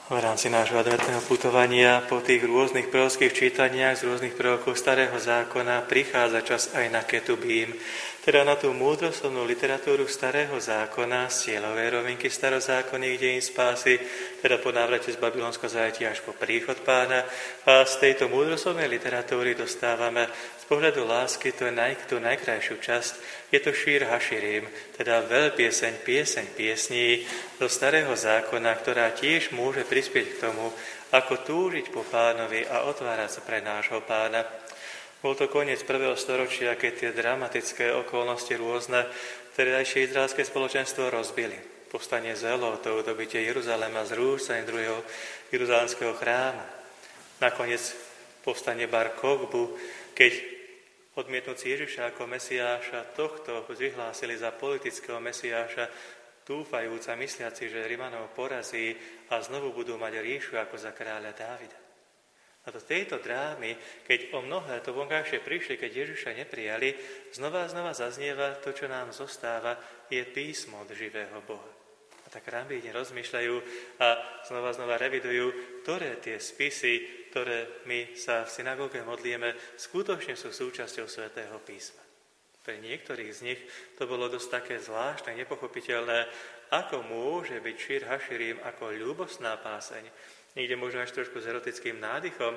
V rámci nášho adventného putovania po tých rôznych prorockých čítaniach z rôznych prorokov Starého zákona prichádza čas aj na ketubím, teda na tú múdroslovnú literatúru Starého zákona z cieľovej rovinky starozákonných dejín spásy, teda po návrate z babylonského zajatia až po príchod Pána. A z tejto múdroslovnej literatúry dostávame z pohľadu lásky tú najkrajšiu časť. Je to Šír Haširim, teda veľpieseň, pieseň piesní zo Starého zákona, ktorá tiež môže prispieť k tomu, ako túžiť po Pánovi a otvárať sa pre nášho Pána. Bol to koniec 1. storočia, keď tie dramatické okolnosti rôzne vtedajšie izraelské spoločenstvo rozbili. Povstanie Zelotov, dobitie Jeruzalema, zrúcanie druhého jeruzalemského chrámu. Nakoniec povstanie Bar Kokbu, keď odmietnúci Ježiša ako Mesiáša, tohto vyhlásili za politického Mesiáša, dúfajúca, mysliaci, že Rimanov porazí a znovu budú mať ríšu ako za kráľa Dávida. A do tejto drámy, keď o mnohé to vonkajšie prišli, keď Ježiša neprijali, znova zaznieva to, čo nám zostáva, je písmo od živého Boha. A tak rabíni rozmýšľajú a znova revidujú, ktoré tie spisy, ktoré my sa v synagóge modlíme, skutočne sú súčasťou Svätého písma. Pre niektorých z nich to bolo dosť také zvláštne, nepochopiteľné, ako môže byť Šír Haširim ako ľúbostná páseň, niekde možno až trošku s erotickým nádychom,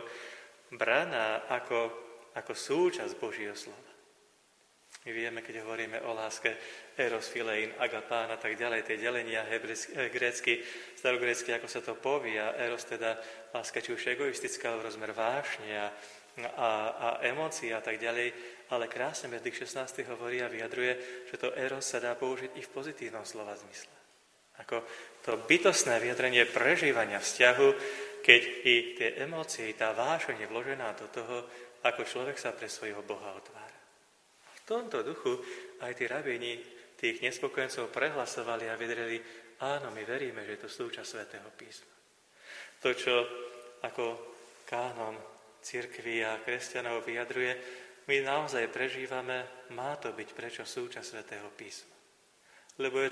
braná ako súčasť Božieho slova. My vieme, keď hovoríme o láske eros, filein, agapán a tak ďalej, tie delenia grécky, starogrécky, ako sa to povie, a eros teda láska či už egoistická, rozmer vášne a emócií a tak ďalej, ale krásne Benedikt XVI hovorí a vyjadruje, že to eros sa dá použiť i v pozitívnom slova zmysle. Ako to bytostné vyjadrenie prežívania vzťahu, keď i tie emócie, i tá vášeň je vložená do toho, ako človek sa pre svojho Boha otvára. V tomto duchu aj tí rabíni tých nespokojencov prehlasovali a vyjadrili, áno, my veríme, že je to súčasť Svätého písma. To, čo ako kánon cirkvi a kresťanov vyjadruje, my naozaj prežívame, má to byť prečo súčasť Svätého písma. Lebo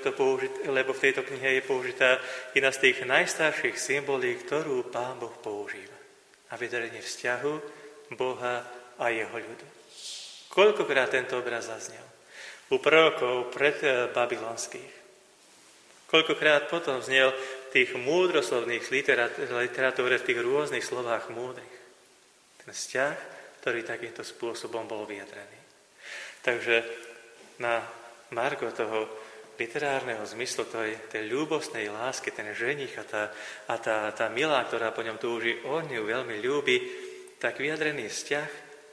v tejto knihe je použitá jedna z tých najstarších symbolí, ktorú Pán Boh používa. A vyjadrenie vzťahu Boha a jeho ľudu. Koľkokrát tento obraz zaznel? U prorokov predbabylonských. Koľkokrát potom znel v tých múdroslovných literatúre, v tých rôznych slovách múdrych. Ten vzťah, ktorý takýmto spôsobom bol vyjadrený. Takže na margo toho literárneho zmyslu tej ľúbostnej lásky, ten ženich a tá milá, ktorá po ňom túži, on ju veľmi ľúbi, tak vyjadrený vzťah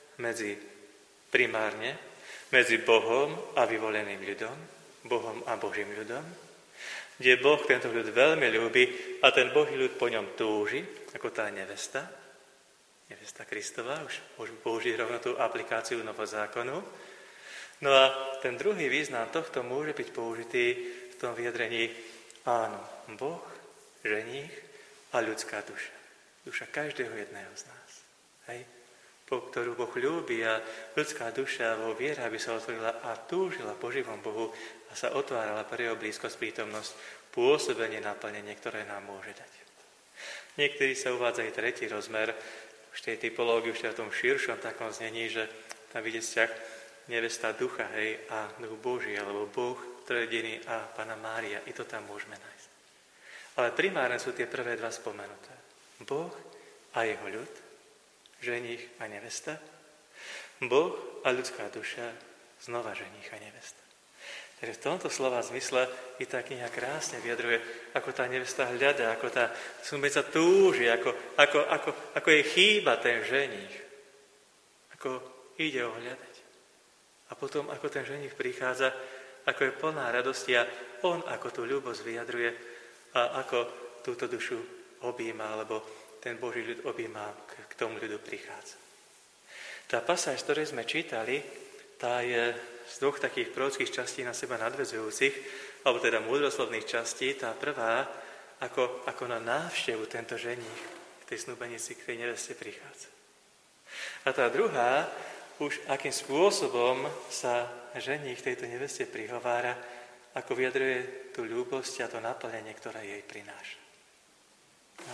primárne medzi Bohom a vyvoleným ľudom, Bohom a Božím ľudom, kde Boh tento ľud veľmi ľúbi a ten Boží ľud po ňom túži, ako tá nevesta Kristova, už môžeme použiť rovno tú aplikáciu Novozákonu. No a ten druhý význam tohto môže byť použitý v tom vyjadrení áno, Boh, ženích a ľudská duša. Duša každého jedného z nás. Hej? Po ktorú Boh ľúbi a ľudská duša vo viere, aby sa otvorila a túžila po živom Bohu a sa otvárala pre jeho blízkosť, prítomnosť, pôsobenie, naplnenie, ktoré nám môže dať. Niektorí sa uvádzajú tretí rozmer, už tej typológii, už v tom širšom takom znení, že tam vidieť vzťah nevesta ducha, hej, a duch Boží, alebo Boh, Trojediny a Panna Mária, i to tam môžeme nájsť. Ale primárne sú tie prvé dva spomenuté. Boh a jeho ľud, ženích a nevesta, Boh a ľudská duša, znova ženích a nevesta. Takže v tomto slova zmysle i tá kniha krásne vyjadruje, ako tá nevesta hľadá, ako tá snúbenica túži, ako jej chýba ten ženích, ako ide ho hľadať. A potom, ako ten ženích prichádza, ako je plná radosti a on ako tú ľúbosť vyjadruje a ako túto dušu objíma, alebo ten Boží ľud objíma, k tomu ľudu prichádza. Tá pasáž, ktorej sme čítali, tá je z dvoch takých prorockých častí na seba nadväzujúcich, alebo teda múdroslovných častí. Tá prvá, ako na návštevu tento ženích k tej snúbenici, k tej neveste prichádza. A tá druhá, už akým spôsobom sa ženích tejto neveste prihovára, ako vyjadruje tú ľúbosť a to naplnenie, ktoré jej prináša. A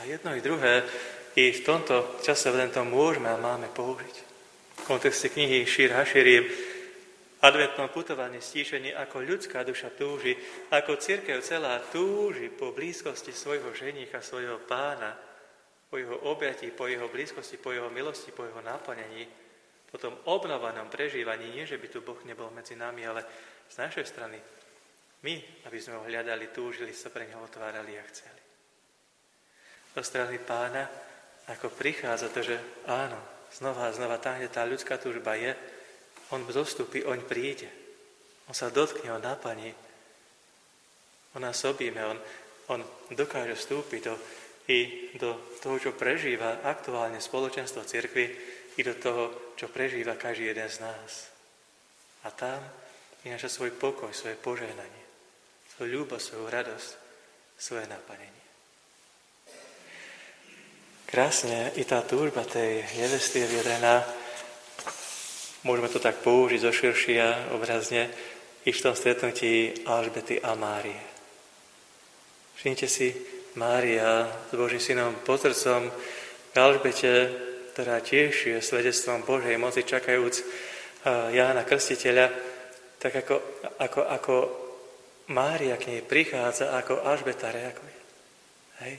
A jedno i druhé i v tomto čase len to môžeme a máme použiť. V kontexte knihy Šír Haširim, adventnom putovaní stíšení, ako ľudská duša túži, ako cirkev celá túži po blízkosti svojho ženícha, svojho pána, po jeho objatí, po jeho blízkosti, po jeho milosti, po jeho naplnení, po tom obnovanom prežívaní, nie že by tu Boh nebol medzi nami, ale z našej strany my, aby sme ho hľadali, túžili, sa pre neho otvárali a chceli. Do strany pána, ako prichádza to, že áno, znova a znova tam, kde tá ľudská túžba je, on dostúpi, on príde. On sa dotkne, on naplní. On nás objíme, on dokáže vstúpiť do toho, čo prežíva aktuálne spoločenstvo cirkvi, i do toho, čo prežíva každý jeden z nás. A tam prináša svoj pokoj, svoje požehnanie, svoju ľúbosť, svoju radosť, svoje naplnenie. Krásne i tá túžba tej nevesty je vyjadrená, môžeme to tak použiť zo širšia obrazne, i v tom stretnutí Alžbety a Márie. Všimnite si, Mária s Božím synom pod srdcom k Alžbete, ktorá tiež je svedectvom Božej moci, čakajúc Jána Krstiteľa, tak ako Mária k nej prichádza, ako Alžbeta reaguje. Hej?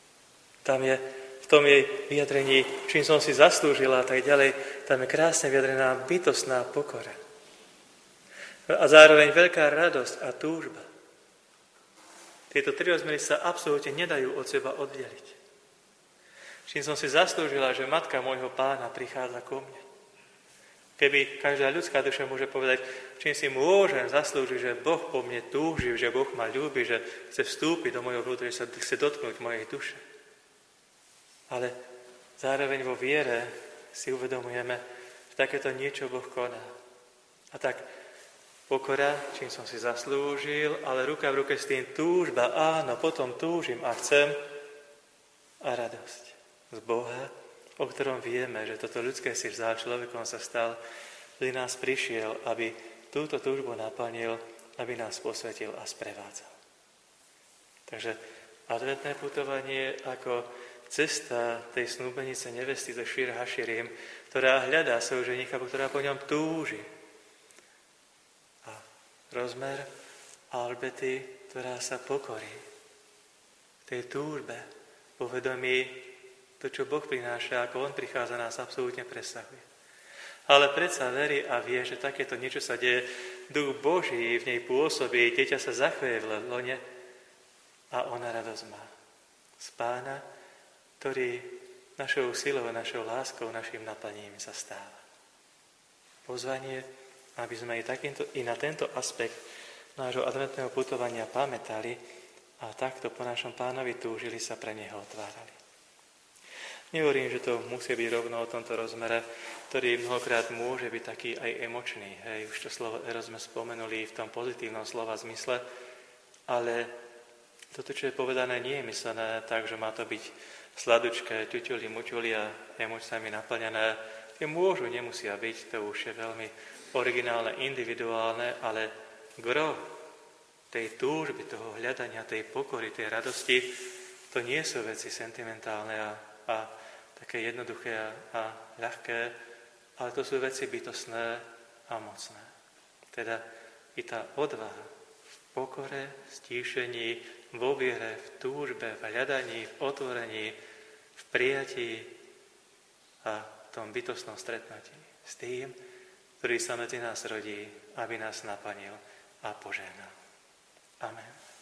V tom jej vyjadrení, čím som si zaslúžila a tak ďalej, tam je krásne vyjadrená bytostná pokora. A zároveň veľká radosť a túžba. Tieto tri rozmery sa absolútne nedajú od seba oddeliť. Čím som si zaslúžila, že matka môjho pána prichádza ku mne. Keby každá ľudská duša môže povedať, čím si môžem zaslúžiť, že Boh po mne túži, že Boh ma ľúbi, že chce vstúpiť do mojho vnútra, že sa chce dotknúť mojej duše. Ale zároveň vo viere si uvedomujeme, že takéto niečo Boh koná. A tak pokora, čím som si zaslúžil, ale ruka v ruke s tým túžba, áno, potom túžim a chcem, a radosť z Boha, o ktorom vieme, že toto ľudské si vzal, človekom sa stal, ktorý nás prišiel, aby túto túžbu naplnil, aby nás posvetil a sprevádzal. Takže adventné putovanie ako cesta tej snúbenice nevesty zo Šír Haširim, ktorá hľadá svojho ženícha, ktorá po ňom túži. A rozmer Alžbety, ktorá sa pokorí tej túžbe, povedomí to, čo Boh prináša, ako on prichádza, nás absolútne presahuje. Ale predsa verí a vie, že takéto niečo sa deje, Duch Boží v nej pôsobí, dieťa sa zachveje v lone a ona radosť má. Z Pána, ktorý našou silou, našou láskou, našim naplnením sa stáva. Pozvanie, aby sme i na tento aspekt nášho adventného putovania pamätali a takto po našom Pánovi túžili, sa pre neho otvárali. Nehovorím, že to musí byť rovno o tomto rozmere, ktorý mnohokrát môže byť taký aj emočný. Hej, už to slovo eros sme spomenuli v tom pozitívnom slova zmysle, ale toto, čo je povedané, nie je myslené tak, že má to byť sladučké, ťuťuli, muťuli a emóciami naplnené. Tie môžu, nemusia byť, to už je veľmi originálne, individuálne, ale gro tej túžby, toho hľadania, tej pokory, tej radosti, to nie sú veci sentimentálne a také jednoduché a ľahké, ale to sú veci bytostné a mocné. Teda i tá odvaha v pokore, stíšení, vo viere, v túžbe, v hľadaní, v otvorení, v prijatí a v tom bytostnom stretnutí s tým, ktorý sa medzi nás rodí, aby nás naplnil a požehnal. Amen.